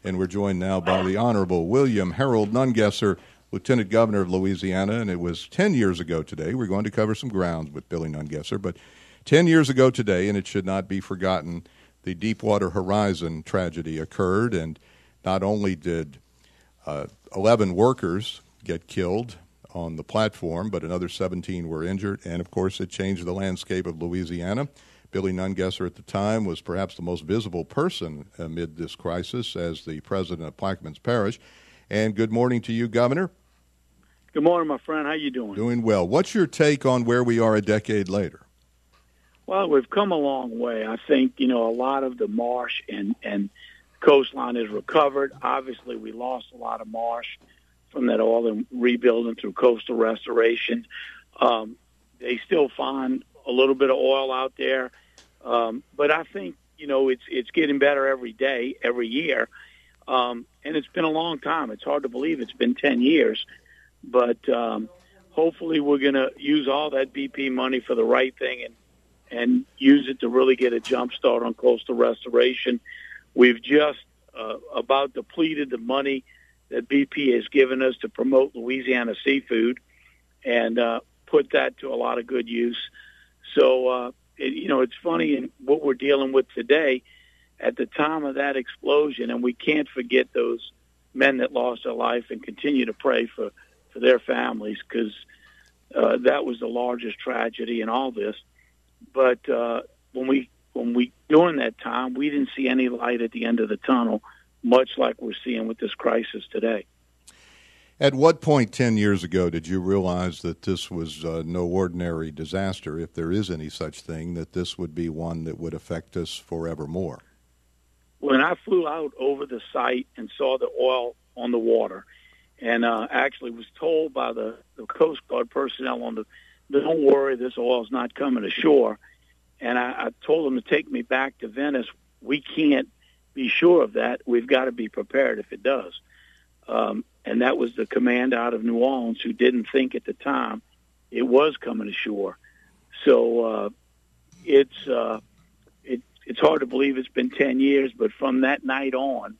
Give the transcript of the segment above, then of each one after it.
And we're joined now by the Honorable William Harold Nungesser, Lieutenant Governor of Louisiana. And it was 10 years ago today. We're going to cover some ground with Billy Nungesser. But 10 years ago today, and it should not be forgotten, the Deepwater Horizon tragedy occurred. And not only did 11 workers get killed on the platform, but another 17 were injured. And, of course, it changed the landscape of Louisiana. Billy Nungesser at the time was perhaps the most visible person amid this crisis as the president of Plaquemines Parish. And good morning to you, Governor. Good morning, my friend. How you doing? Doing well. What's your take on where we are a decade later? Well, we've come a long way. I think, a lot of the marsh and coastline is recovered. Obviously, we lost a lot of marsh from that oil and rebuilding through coastal restoration. They still find a little bit of oil out there. But I think, it's getting better every day, every year. And it's been a long time. It's hard to believe it's been 10 years. But hopefully we're going to use all that BP money for the right thing and use it to really get a jump start on coastal restoration. We've just about depleted the money that BP has given us to promote Louisiana seafood and put that to a lot of good use. So, it's funny in what we're dealing with today at the time of that explosion, and we can't forget those men that lost their life and continue to pray for their families because that was the largest tragedy in all this. But when we during that time, we didn't see any light at the end of the tunnel, much like we're seeing with this crisis today. At what point 10 years ago did you realize that this was no ordinary disaster, if there is any such thing, that this would be one that would affect us forevermore? When I flew out over the site and saw the oil on the water and actually was told by the Coast Guard personnel don't worry, this oil is not coming ashore. And I told them to take me back to Venice. We can't be sure of that. We've got to be prepared if it does. And that was the command out of New Orleans who didn't think at the time it was coming ashore. So it's hard to believe it's been 10 years, but from that night on,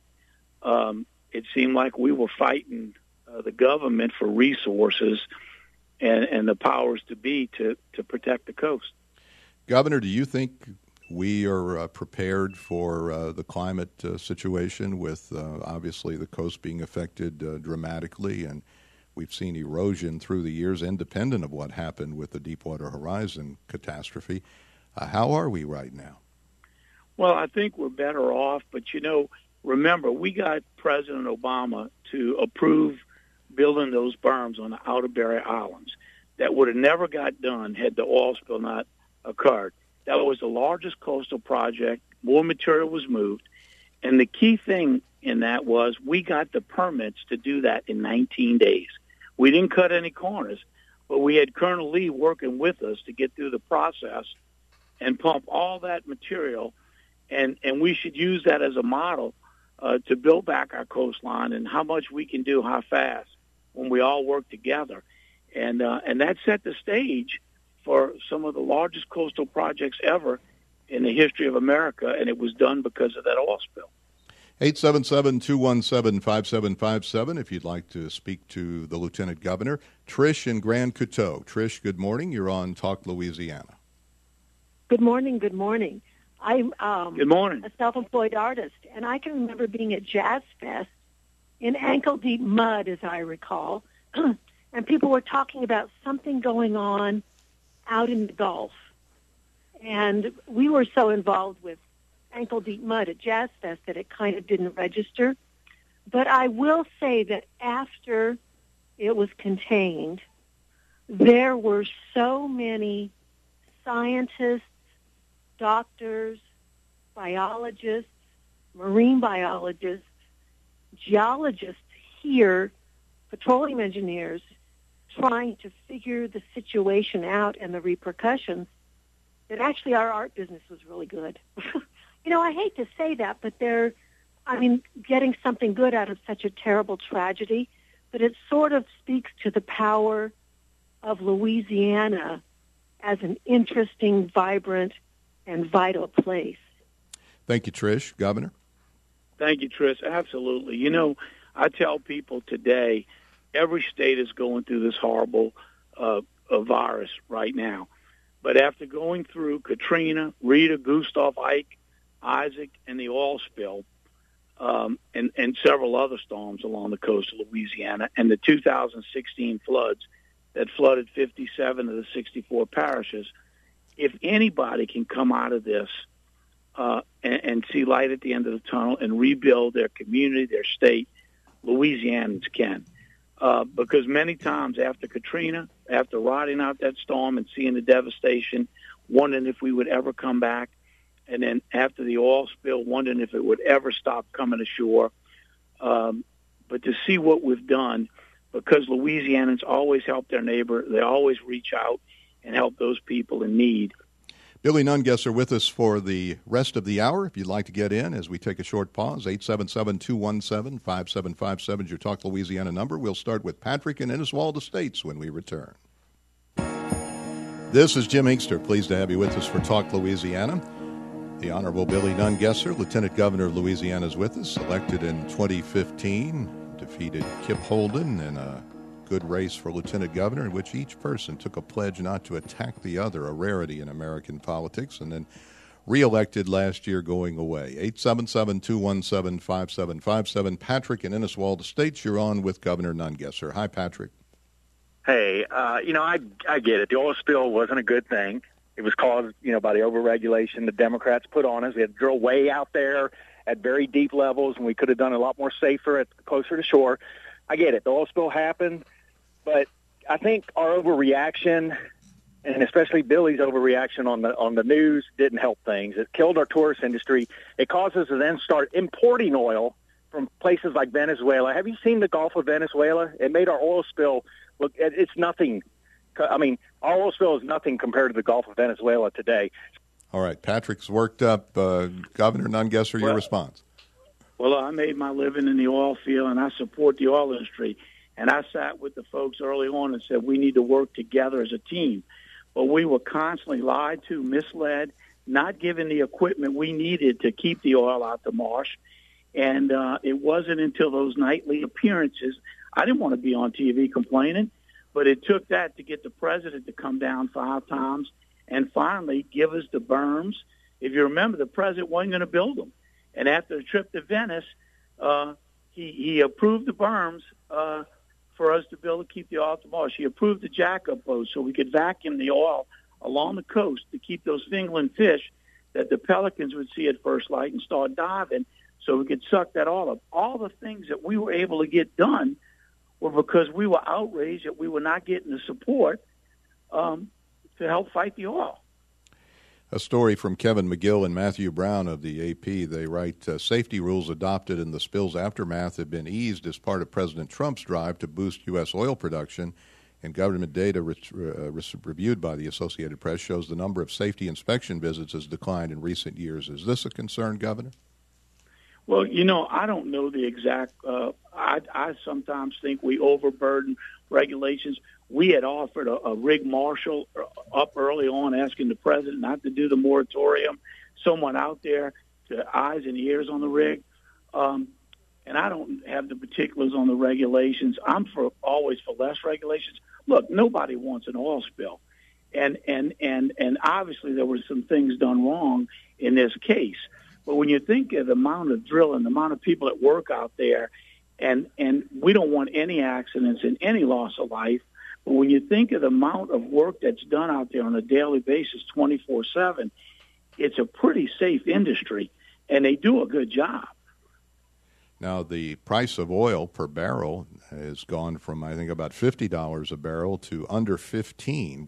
it seemed like we were fighting the government for resources and the powers to be to protect the coast. Governor, do you think we are prepared for the climate situation with obviously the coast being affected dramatically, and we've seen erosion through the years independent of what happened with the Deepwater Horizon catastrophe? How are we right now? Well, I think we're better off, but remember, we got President Obama to approve building those berms on the Outer Barrier Islands. That would have never got done had the oil spill not occurred. That was the largest coastal project. More material was moved. And the key thing in that was we got the permits to do that in 19 days. We didn't cut any corners, but we had Colonel Lee working with us to get through the process and pump all that material. And we should use that as a model to build back our coastline and how much we can do, how fast, when we all work together. And that set the stage for some of the largest coastal projects ever in the history of America, and it was done because of that oil spill. 877-217-5757 if you'd like to speak to the Lieutenant Governor. Trish in Grand Coteau. Trish, good morning. You're on Talk Louisiana. Good morning. Good morning. I'm good morning. A self-employed artist, and I can remember being at Jazz Fest in ankle-deep mud, as I recall, and people were talking about something going on out in the Gulf. And we were so involved with ankle-deep mud at Jazz Fest that it kind of didn't register. But I will say that after it was contained, there were so many scientists, doctors, biologists, marine biologists, geologists here, petroleum engineers, trying to figure the situation out and the repercussions, that actually our art business was really good. I hate to say that, but getting something good out of such a terrible tragedy, but it sort of speaks to the power of Louisiana as an interesting, vibrant, and vital place. Thank you, Trish. Governor? Thank you, Tris. Absolutely. You know, I tell people today, every state is going through this horrible virus right now. But after going through Katrina, Rita, Gustav, Ike, Isaac, and the oil spill, and several other storms along the coast of Louisiana, and the 2016 floods that flooded 57 of the 64 parishes, if anybody can come out of this and see light at the end of the tunnel and rebuild their community, their state, Louisianans can. Because many times after Katrina, after riding out that storm and seeing the devastation, wondering if we would ever come back, and then after the oil spill, wondering if it would ever stop coming ashore. But to see what we've done, because Louisianans always help their neighbor, they always reach out and help those people in need. Billy Nungesser with us for the rest of the hour. If you'd like to get in as we take a short pause, 877-217-5757 is your Talk Louisiana number. We'll start with Patrick in Inniswald Estates when we return. This is Jim Inkster. Pleased to have you with us for Talk Louisiana. The Honorable Billy Nungesser, Lieutenant Governor of Louisiana, is with us, elected in 2015, defeated Kip Holden in a good race for Lieutenant Governor, in which each person took a pledge not to attack the other, a rarity in American politics, and then reelected last year going away. 877-217-5757. Patrick in Inniswald Estates, you're on with Governor Nungesser. Hi, Patrick. Hey, I get it. The oil spill wasn't a good thing. It was caused, by the overregulation the Democrats put on us. We had to drill way out there at very deep levels, and we could have done a lot more safer closer to shore. I get it. The oil spill happened, but I think our overreaction, and especially Billy's overreaction on the news, didn't help things. It killed our tourist industry. It caused us to then start importing oil from places like Venezuela. Have you seen the Gulf of Venezuela? It made our oil spill look. It's nothing. I mean, our oil spill is nothing compared to the Gulf of Venezuela today. All right, Patrick's worked up. Governor Nungesser, your response. Well, I made my living in the oil field, and I support the oil industry. And I sat with the folks early on and said we need to work together as a team. But we were constantly lied to, misled, not given the equipment we needed to keep the oil out the marsh. And it wasn't until those nightly appearances. I didn't want to be on TV complaining, but it took that to get the president to come down 5 times and finally give us the berms. If you remember, the president wasn't going to build them. And after the trip to Venice, he approved the berms for us to be able to keep the oil off the marsh. He approved the jackup boats so we could vacuum the oil along the coast to keep those fingerling fish that the pelicans would see at first light and start diving so we could suck that oil up. All the things that we were able to get done were because we were outraged that we were not getting the support to help fight the oil. A story from Kevin McGill and Matthew Brown of the AP. They write, safety rules adopted in the spill's aftermath have been eased as part of President Trump's drive to boost U.S. oil production, and government data reviewed by the Associated Press shows the number of safety inspection visits has declined in recent years. Is this a concern, Governor? Well, I don't know the exact I sometimes think we overburden regulations. We had offered a rig marshal up early on asking the president not to do the moratorium, someone out there to eyes and ears on the rig. And I don't have the particulars on the regulations. I'm always for less regulations. Look, nobody wants an oil spill. And obviously there were some things done wrong in this case. But when you think of the amount of drilling, the amount of people that work out there, and we don't want any accidents and any loss of life, but when you think of the amount of work that's done out there on a daily basis, 24/7, it's a pretty safe industry, and they do a good job. Now, the price of oil per barrel has gone from, I think, about $50 a barrel to under 15.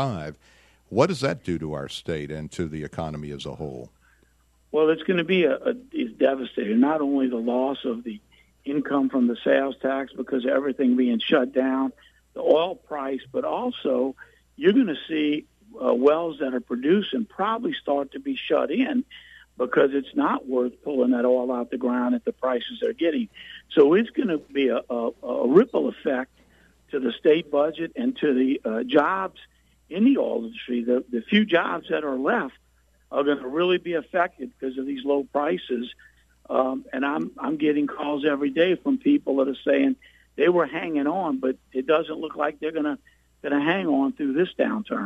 What does that do to our state and to the economy as a whole? Well, it's going to be it's devastating. Not only the loss of the income from the sales tax because of everything being shut down, the oil price, but also you're going to see wells that are producing probably start to be shut in because it's not worth pulling that oil out the ground at the prices they're getting. So it's going to be a ripple effect to the state budget and to the jobs in the oil industry. The few jobs that are left are going to really be affected because of these low prices And I'm getting calls every day from people that are saying they were hanging on, but it doesn't look like they're gonna hang on through this downturn.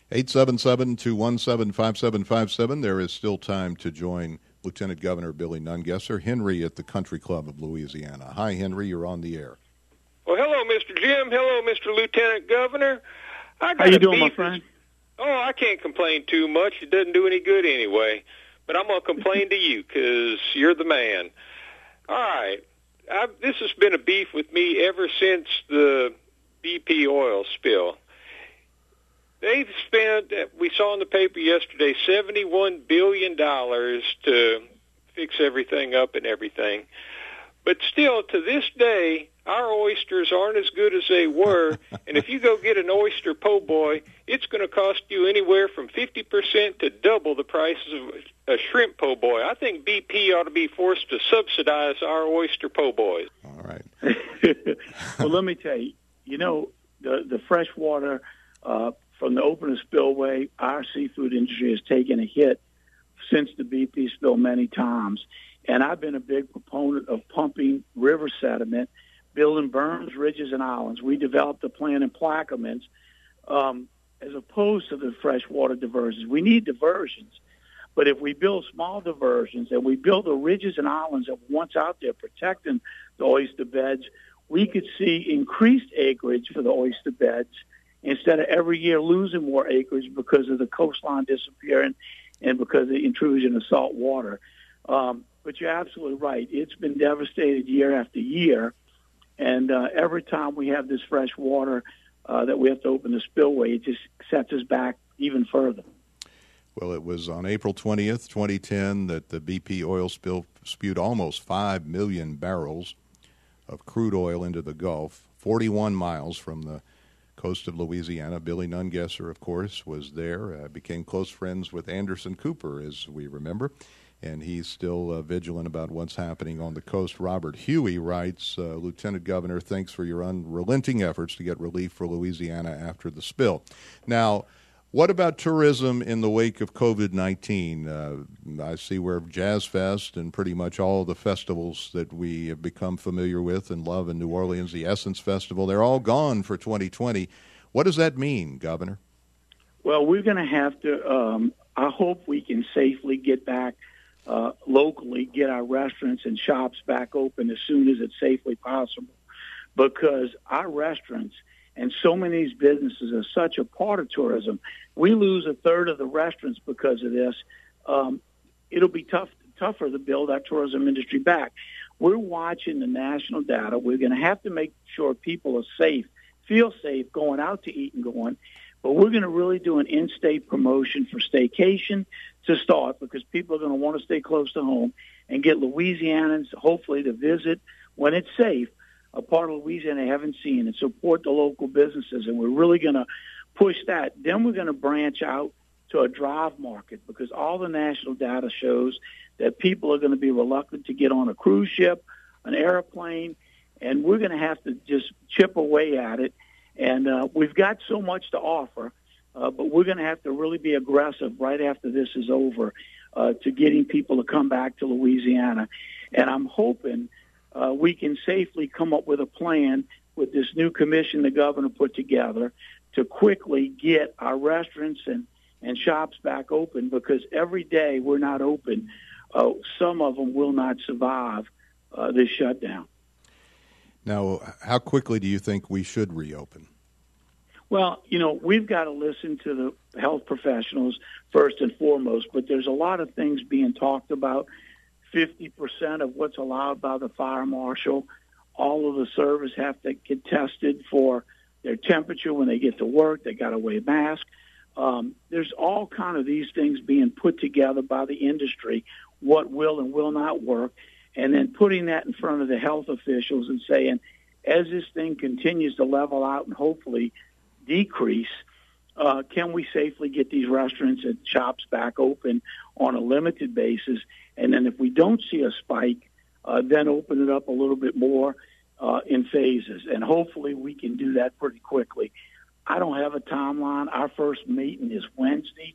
877-217-5757. There is still time to join Lieutenant Governor Billy Nungesser. Henry at the Country Club of Louisiana. Hi, Henry. You're on the air. Well, hello, Mr. Jim. Hello, Mr. Lieutenant Governor. How you doing, my friend? Oh, I can't complain too much. It doesn't do any good anyway. But I'm going to complain to you because you're the man. All right. This has been a beef with me ever since the BP oil spill. They've spent, we saw in the paper yesterday, $71 billion to fix everything up and everything. But still, to this day, our oysters aren't as good as they were. And if you go get an oyster po' boy, it's going to cost you anywhere from 50% to double the prices of a shrimp po' boy. I think BP ought to be forced to subsidize our oyster po' boys. All right. Well, let me tell you, the freshwater from the Opener spillway, our seafood industry has taken a hit since the BP spill many times. And I've been a big proponent of pumping river sediment, building berms, ridges, and islands. We developed a plan in Plaquemines as opposed to the freshwater diversions. We need diversions. But if we build small diversions and we build the ridges and islands that once out there protecting the oyster beds, we could see increased acreage for the oyster beds instead of every year losing more acreage because of the coastline disappearing and because of the intrusion of salt water. But you're absolutely right. It's been devastated year after year. And every time we have this fresh water that we have to open the spillway, it just sets us back even further. Well, it was on April 20th, 2010, that the BP oil spill spewed almost 5 million barrels of crude oil into the Gulf, 41 miles from the coast of Louisiana. Billy Nungesser, of course, was there, became close friends with Anderson Cooper, as we remember, and he's still vigilant about what's happening on the coast. Robert Huey writes, Lieutenant Governor, thanks for your unrelenting efforts to get relief for Louisiana after the spill. Now, what about tourism in the wake of COVID-19? I see where Jazz Fest and pretty much all the festivals that we have become familiar with and love in New Orleans, the Essence Festival, they're all gone for 2020. What does that mean, Governor? Well, we're going to have to, I hope we can safely get back locally, get our restaurants and shops back open as soon as it's safely possible, because our restaurants and so many of these businesses are such a part of tourism. We lose a third of the restaurants because of this. It'll be tougher to build our tourism industry back. We're watching the national data. We're going to have to make sure people are safe, feel safe going out to eat and going. But we're going to really do an in-state promotion for staycation to start, because people are going to want to stay close to home and get Louisianans, hopefully, to visit when it's safe, a part of Louisiana they haven't seen, and support the local businesses. And we're really going to push that. Then we're going to branch out to a drive market, because all the national data shows that people are going to be reluctant to get on a cruise ship, an airplane, and we're going to have to just chip away at it. And we've got so much to offer, but we're going to have to really be aggressive right after this is over to getting people to come back to Louisiana. And I'm hoping we can safely come up with a plan with this new commission the governor put together to quickly get our restaurants and shops back open, because every day we're not open, some of them will not survive this shutdown. Now, how quickly do you think we should reopen? Well, we've got to listen to the health professionals first and foremost, but there's a lot of things being talked about. 50% of what's allowed by the fire marshal. All of the servers have to get tested for their temperature when they get to work. They got to wear masks. There's all kind of these things being put together by the industry, what will and will not work, and then putting that in front of the health officials and saying, as this thing continues to level out and hopefully decrease, can we safely get these restaurants and shops back open on a limited basis? And then if we don't see a spike, then open it up a little bit more in phases. And hopefully we can do that pretty quickly. I don't have a timeline. Our first meeting is Wednesday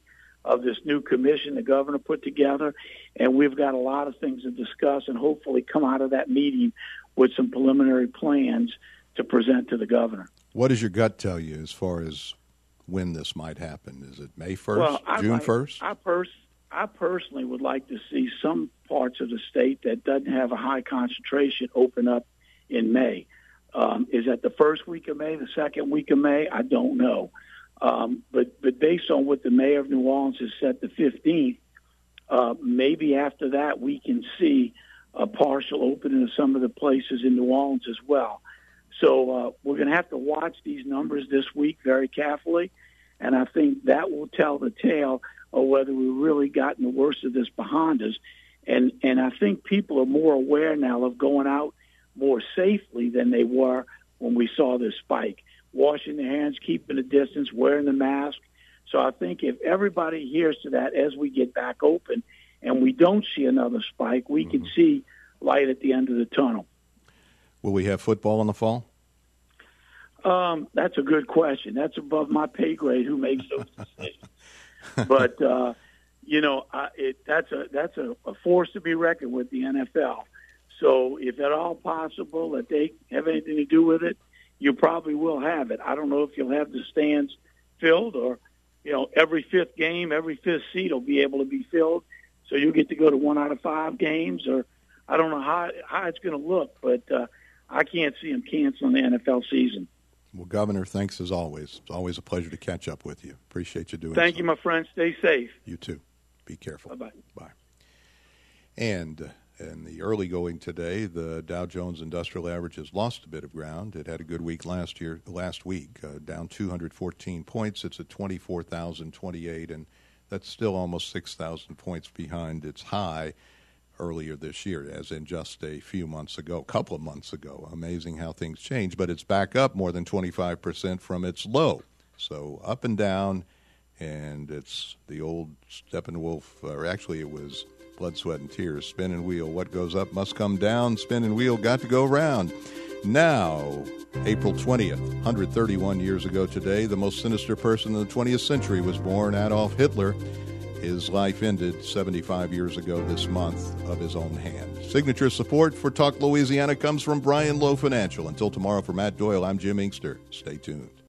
of this new commission the governor put together, and we've got a lot of things to discuss and hopefully come out of that meeting with some preliminary plans to present to the governor. What does your gut tell you as far as when this might happen? Is it May 1st, June 1st? I personally would like to see some parts of the state that doesn't have a high concentration open up in May. Is that the first week of May, the second week of May? I don't know. But based on what the mayor of New Orleans has set the 15th, maybe after that we can see a partial opening of some of the places in New Orleans as well. So we're going to have to watch these numbers this week very carefully, and I think that will tell the tale of whether we've really gotten the worst of this behind us. And I think people are more aware now of going out more safely than they were when we saw this spike. Washing their hands, keeping a distance, wearing the mask. So I think if everybody adheres to that as we get back open and we don't see another spike, we can see light at the end of the tunnel. Will we have football in the fall? That's a good question. That's above my pay grade, who makes those decisions. But, that's a force to be reckoned with, the NFL. So if at all possible that they have anything to do with it, you probably will have it. I don't know if you'll have the stands filled or, every fifth game, every fifth seat will be able to be filled. So you'll get to go to 1 out of 5 games, or I don't know how it's going to look, but I can't see them canceling the NFL season. Well, Governor, thanks as always. It's always a pleasure to catch up with you. Appreciate you doing Thank you, my friend. Stay safe. You too. Be careful. Bye-bye. Bye. And in the early going today, the Dow Jones Industrial Average has lost a bit of ground. It had a good week last week, down 214 points. It's at 24,028, and that's still almost 6,000 points behind its high earlier this year, as in just a couple of months ago. Amazing how things change, but it's back up more than 25% from its low. So up and down, and it's the old Steppenwolf, or actually it was Blood, Sweat, and Tears, spin and wheel. What goes up must come down, spin and wheel got to go round. Now, April 20th, 131 years ago today, the most sinister person in the 20th century was born, Adolf Hitler. His life ended 75 years ago this month of his own hand. Signature support for Talk Louisiana comes from Brian Lowe Financial. Until tomorrow, for Matt Doyle, I'm Jim Inkster. Stay tuned.